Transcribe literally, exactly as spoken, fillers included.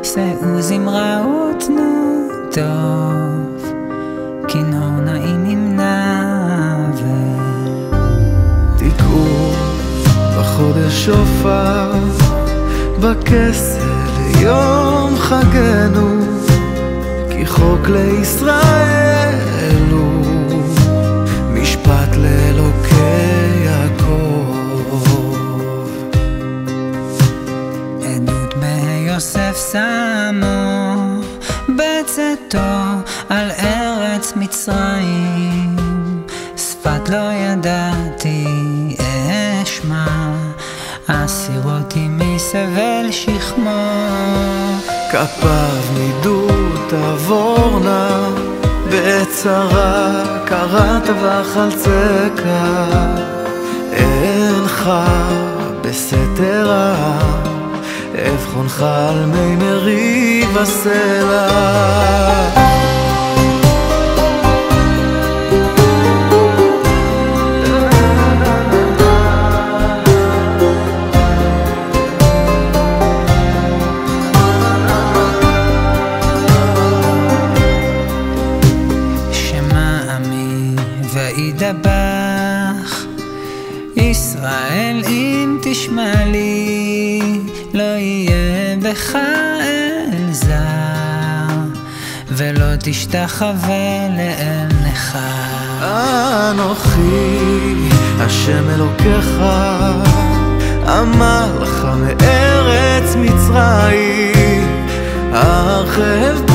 שאו זמרה ותנו טוב, כינור נעים עם נבל. תקעו בחודש שופר, בכסל יום חגנו, כי חוק לישראל הוא משפט לאלוקי יעקב. עדות ביוסף שמו בצאתו על ארץ מצרים, שפת לא ידעתי אשמע, אסירותי מסבל שכמו. כפיו נידו תעבורנה, בצרה קראת וחלצקה, אינך בסתר העם, אבחונך על מי מריב הסלע. וידבח ישראל אם תשמע לי, לא יהיה בך אל זר, ולא תשתחווה לאל נכר. אנוכי השם אלוקיך, עמלך מארץ מצרים, ארחב